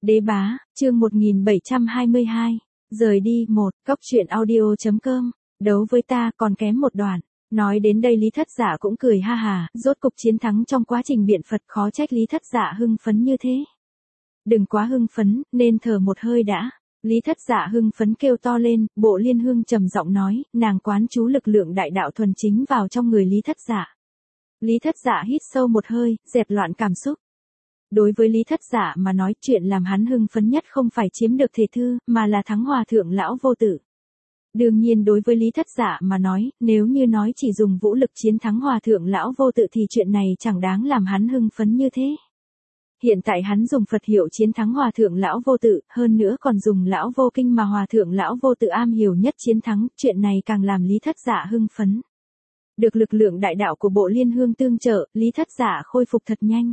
Đế bá, chương 1722, rời đi 1, cóc truyện audio.com, đấu với ta còn kém một đoạn. Nói đến đây Lý Thất Dạ cũng cười ha hà, rốt cục chiến thắng trong quá trình biện Phật, khó trách Lý Thất Dạ hưng phấn như thế. Đừng quá hưng phấn, nên thở một hơi đã. Lý Thất Dạ hưng phấn kêu to lên, Bộ Liên Hương trầm giọng nói, nàng quán chú lực lượng đại đạo thuần chính vào trong người Lý Thất Dạ. Lý Thất Dạ hít sâu một hơi, dẹp loạn cảm xúc. Đối với Lý Thất Dạ mà nói, chuyện làm hắn hưng phấn nhất không phải chiếm được thể thư, mà là thắng Hòa Thượng Lão Vô Tự. Đương nhiên đối với Lý Thất Dạ mà nói, nếu như nói chỉ dùng vũ lực chiến thắng Hòa Thượng Lão Vô Tự thì chuyện này chẳng đáng làm hắn hưng phấn như thế. Hiện tại hắn dùng Phật hiệu chiến thắng Hòa Thượng Lão Vô Tự, hơn nữa còn dùng Lão Vô Kinh mà Hòa Thượng Lão Vô Tự am hiểu nhất chiến thắng, chuyện này càng làm Lý Thất Dạ hưng phấn. Được lực lượng đại đạo của Bộ Liên Hương tương trợ, Lý Thất Dạ khôi phục thật nhanh.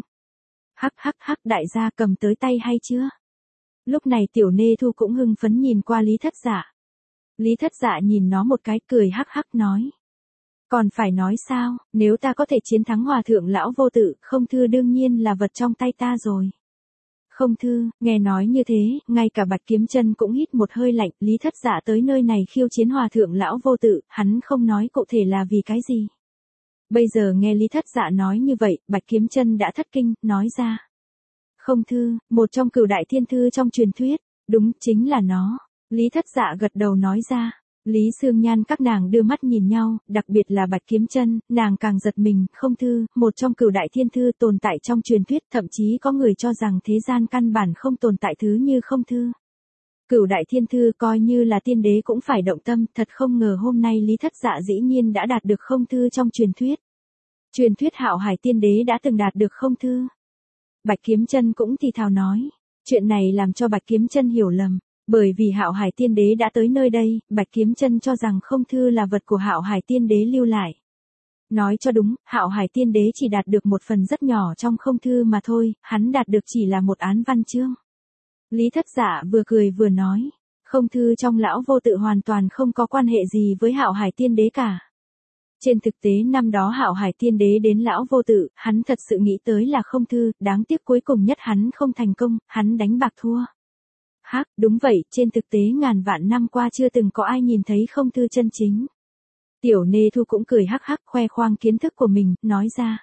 Hắc, đại gia cầm tới tay hay chưa? Lúc này Tiểu Nê Thu cũng hưng phấn nhìn qua Lý Thất Dạ. Lý Thất Dạ nhìn nó một cái, cười hắc nói. Còn phải nói sao, nếu ta có thể chiến thắng Hòa Thượng Lão Vô Tự, không thư đương nhiên là vật trong tay ta rồi. Không thư, nghe nói như thế, ngay cả Bạch Kiếm Chân cũng hít một hơi lạnh, Lý Thất Dạ tới nơi này khiêu chiến Hòa Thượng Lão Vô Tự, hắn không nói cụ thể là vì cái gì. Bây giờ nghe Lý Thất Dạ nói như vậy, Bạch Kiếm Chân đã thất kinh, nói ra. Không thư, một trong cửu đại thiên thư trong truyền thuyết, đúng, chính là nó. Lý Thất Dạ gật đầu nói ra. Lý Sương Nhan các nàng đưa mắt nhìn nhau, đặc biệt là Bạch Kiếm Chân, nàng càng giật mình, không thư, một trong cửu đại thiên thư tồn tại trong truyền thuyết, thậm chí có người cho rằng thế gian căn bản không tồn tại thứ như không thư. Cửu đại thiên thư coi như là tiên đế cũng phải động tâm, thật không ngờ hôm nay Lý Thất Dạ dĩ nhiên đã đạt được không thư trong truyền thuyết. Truyền thuyết Hạo Hải tiên đế đã từng đạt được không thư. Bạch Kiếm Chân cũng thì thào nói, chuyện này làm cho Bạch Kiếm Chân hiểu lầm. Bởi vì Hạo Hải Tiên Đế đã tới nơi đây, Bạch Kiếm Chân cho rằng không thư là vật của Hạo Hải Tiên Đế lưu lại. Nói cho đúng, Hạo Hải Tiên Đế chỉ đạt được một phần rất nhỏ trong không thư mà thôi, hắn đạt được chỉ là một án văn chương. Lý Thất Dạ vừa cười vừa nói, không thư trong Lão Vô Tự hoàn toàn không có quan hệ gì với Hạo Hải Tiên Đế cả. Trên thực tế năm đó Hạo Hải Tiên Đế đến Lão Vô Tự, hắn thật sự nghĩ tới là không thư, đáng tiếc cuối cùng nhất hắn không thành công, hắn đánh bạc thua. Đúng vậy, trên thực tế ngàn vạn năm qua chưa từng có ai nhìn thấy không thư chân chính. Tiểu Nê Thu cũng cười hắc khoe khoang kiến thức của mình, nói ra.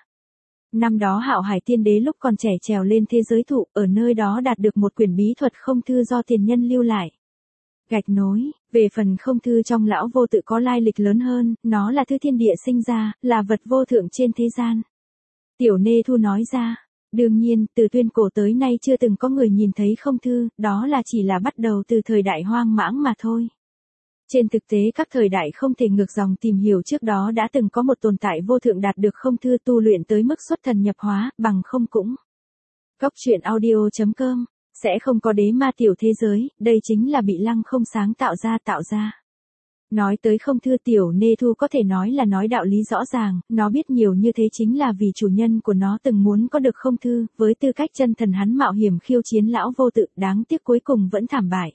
Năm đó Hạo Hải Tiên Đế lúc còn trẻ trèo lên thế giới thụ, ở nơi đó đạt được một quyển bí thuật không thư do tiền nhân lưu lại. Gạch nối, về phần không thư trong Lão Vô Tự có lai lịch lớn hơn, nó là thư thiên địa sinh ra, là vật vô thượng trên thế gian. Tiểu Nê Thu nói ra. Đương nhiên, từ tuyên cổ tới nay chưa từng có người nhìn thấy không thư, đó là chỉ là bắt đầu từ thời đại hoang mãng mà thôi. Trên thực tế các thời đại không thể ngược dòng tìm hiểu trước đó đã từng có một tồn tại vô thượng đạt được không thư tu luyện tới mức xuất thần nhập hóa, bằng không cũng. Cóc truyện audio.com, sẽ không có đế ma tiểu thế giới, đây chính là bị Lăng Không sáng tạo ra. Nói tới không thư Tiểu Nê Thu có thể nói là nói đạo lý rõ ràng, nó biết nhiều như thế chính là vì chủ nhân của nó từng muốn có được không thư, với tư cách chân thần hắn mạo hiểm khiêu chiến Lão Vô Tự, đáng tiếc cuối cùng vẫn thảm bại.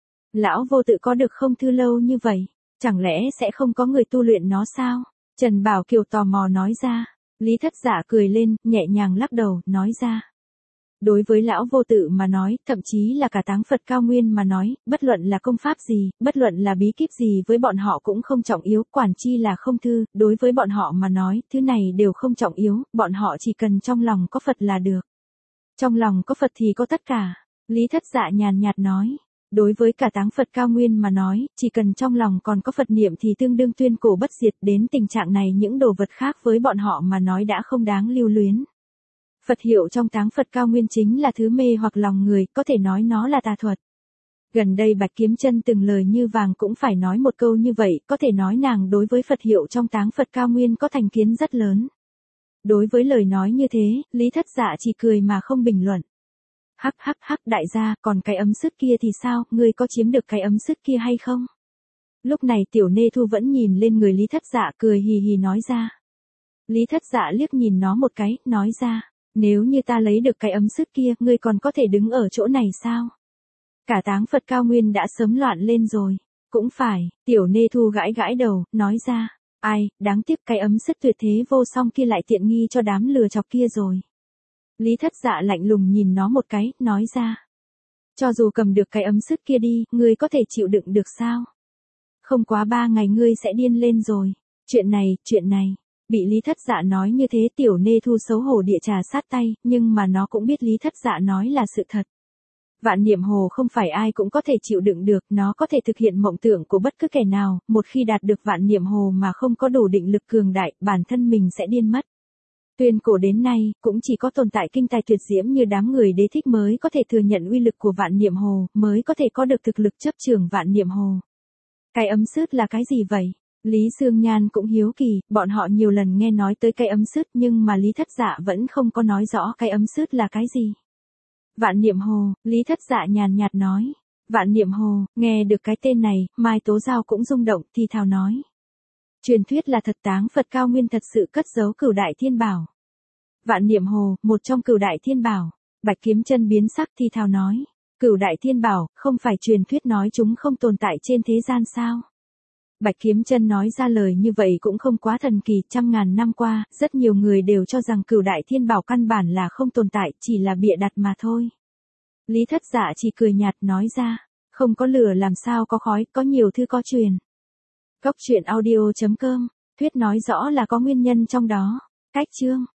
Lão Vô Tự có được không thư lâu như vậy, chẳng lẽ sẽ không có người tu luyện nó sao? Trần Bảo Kiều tò mò nói ra. Lý Thất Dạ cười lên, nhẹ nhàng lắc đầu, nói ra. Đối với Lão Vô Tự mà nói, thậm chí là cả Táng Phật Cao Nguyên mà nói, bất luận là công pháp gì, bất luận là bí kíp gì với bọn họ cũng không trọng yếu, quản chi là không thư, đối với bọn họ mà nói, thứ này đều không trọng yếu, bọn họ chỉ cần trong lòng có Phật là được. Trong lòng có Phật thì có tất cả. Lý Thất Dạ nhàn nhạt nói. Đối với cả Táng Phật Cao Nguyên mà nói, chỉ cần trong lòng còn có Phật niệm thì tương đương tuyên cổ bất diệt, đến tình trạng này những đồ vật khác với bọn họ mà nói đã không đáng lưu luyến. Phật hiệu trong Táng Phật Cao Nguyên chính là thứ mê hoặc lòng người, có thể nói nó là tà thuật. Gần đây Bạch Kiếm Chân từng lời như vàng cũng phải nói một câu như vậy, có thể nói nàng đối với Phật hiệu trong Táng Phật Cao Nguyên có thành kiến rất lớn. Đối với lời nói như thế, Lý Thất Dạ chỉ cười mà không bình luận. Hắc, đại gia, còn cái ấm sứt kia thì sao, ngươi có chiếm được cái ấm sứt kia hay không? Lúc này Tiểu Nê Thu vẫn nhìn lên người Lý Thất Dạ cười hì hì nói ra. Lý Thất Dạ liếc nhìn nó một cái, nói ra. Nếu như ta lấy được cái ấm sứt kia, ngươi còn có thể đứng ở chỗ này sao? Cả Táng Phật Cao Nguyên đã sớm loạn lên rồi. Cũng phải, Tiểu Nê Thu gãi đầu, nói ra. Ai, đáng tiếc cái ấm sứt tuyệt thế vô song kia lại tiện nghi cho đám lừa chọc kia rồi. Lý Thất Dạ lạnh lùng nhìn nó một cái, nói ra. Cho dù cầm được cái ấm sứt kia đi, ngươi có thể chịu đựng được sao? Không quá 3 ngày ngươi sẽ điên lên rồi. Chuyện này. Bị Lý Thất Dạ nói như thế Tiểu Nê Thu xấu hổ địa trà sát tay, nhưng mà nó cũng biết Lý Thất Dạ nói là sự thật. Vạn Niệm Hồ không phải ai cũng có thể chịu đựng được, nó có thể thực hiện mộng tưởng của bất cứ kẻ nào, một khi đạt được Vạn Niệm Hồ mà không có đủ định lực cường đại, bản thân mình sẽ điên mất. Tuyên cổ đến nay, cũng chỉ có tồn tại kinh tài tuyệt diễm như đám người đế thích mới có thể thừa nhận uy lực của Vạn Niệm Hồ, mới có thể có được thực lực chấp chưởng Vạn Niệm Hồ. Cái ấm sứt là cái gì vậy? Lý Sương Nhan cũng hiếu kỳ, bọn họ nhiều lần nghe nói tới cái ấm sứt nhưng mà Lý Thất Dạ vẫn không có nói rõ cái ấm sứt là cái gì. Vạn Niệm Hồ, Lý Thất Dạ nhàn nhạt nói. Vạn Niệm Hồ, nghe được cái tên này, Mai Tố Giao cũng rung động, thì thào nói. Truyền thuyết là thật táng Phật cao nguyên thật sự cất giấu Cửu Đại Thiên Bảo. Vạn Niệm Hồ, một trong Cửu Đại Thiên Bảo. Bạch Kiếm Chân biến sắc thì thào nói. Cửu Đại Thiên Bảo, không phải truyền thuyết nói chúng không tồn tại trên thế gian sao? Bạch Kiếm Chân nói ra lời như vậy cũng không quá thần kỳ, trăm ngàn năm qua, rất nhiều người đều cho rằng Cửu Đại Thiên Bảo căn bản là không tồn tại, chỉ là bịa đặt mà thôi. Lý Thất Dạ chỉ cười nhạt nói ra, không có lửa làm sao có khói, có nhiều thứ có truyền. Góc truyện audio.com, thuyết nói rõ là có nguyên nhân trong đó. Cách chương